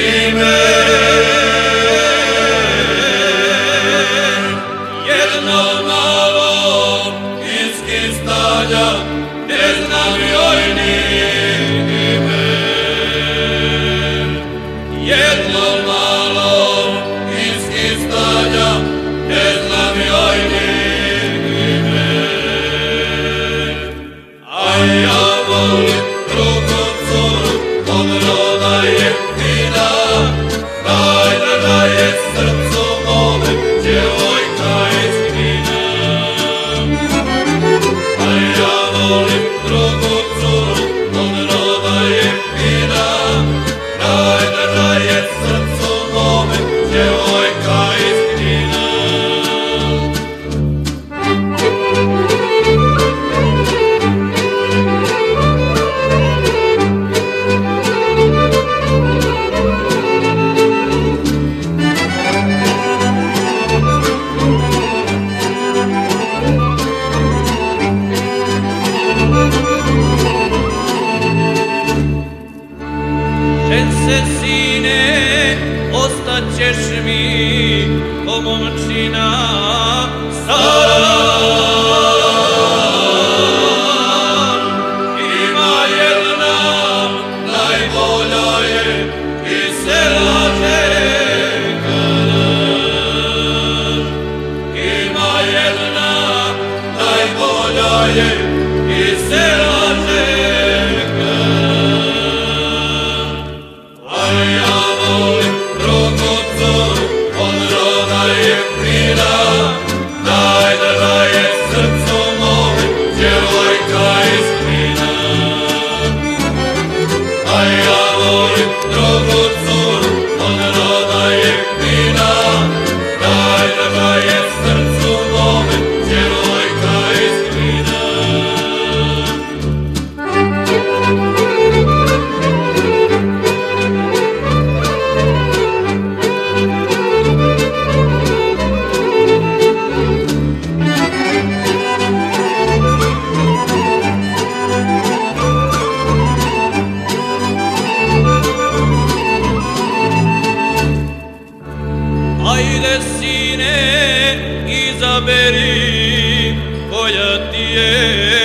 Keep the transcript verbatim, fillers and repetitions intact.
ime. Jedno malo iz Kistanja, ne znam joj ni ime. Jedno malo iz Kistanja, ne znam joj ni ime. A ja volim drugu curu, od roda je fina, daj da je srcu mome, djevojka iz Knina. A ja volim drugu curu, od roda je fina, daj da je srcu mome, djevojka iz Knina. Žen se, sine, ostaćeš mi ko momčina stara. Ima jedna, najbolja je iz sela Žekana. Ima jedna, najbolja je iz sela Žekana. A ja volim drugu curu, od roda je fina, daj da je srcu mome, djevojka iz Knina. A ja volim drugu curu, od roda je fina, daj da je srcu mome, djevojka iz Knina. Ajde, sine, izaberi koja ti je